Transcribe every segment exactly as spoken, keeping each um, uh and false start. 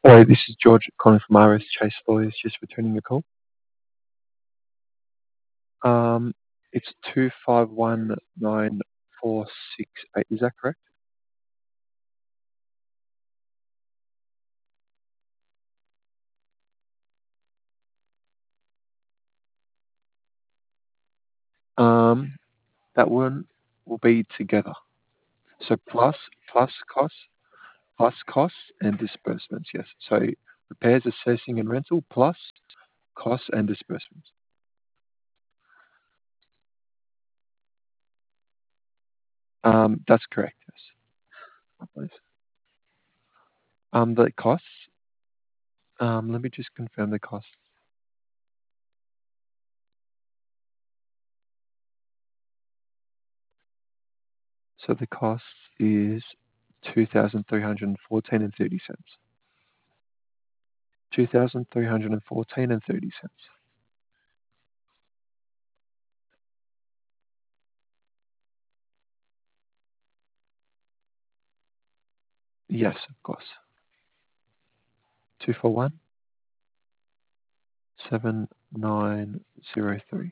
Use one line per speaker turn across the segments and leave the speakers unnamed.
Hello, this is George calling from R S Chase Lawyers, just returning your call. Um, it's two five one nine four six eight. Is that correct? Um, that one will be together. So plus plus costs, plus costs and disbursements. Yes. So repairs, assessing, and rental plus costs and disbursements. Um, that's correct. Yes. Please. Um, the costs. Um, let me just confirm the costs. So the cost is two thousand three hundred fourteen and thirty cents. two thousand three hundred fourteen and thirty cents. Yes, of course. Two four one seven nine zero three.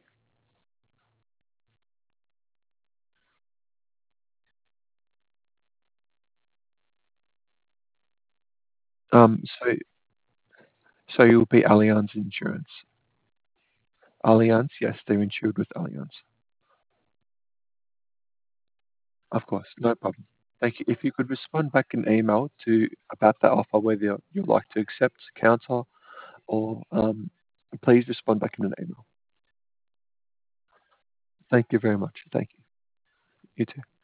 Um, so so you'll be Allianz Insurance. Allianz, yes, they're insured with Allianz. Of course, no problem. Thank you. If you could respond back in email to about that offer, whether you'd like to accept, counter, or um, please respond back in an email. Thank you very much. Thank you. You too.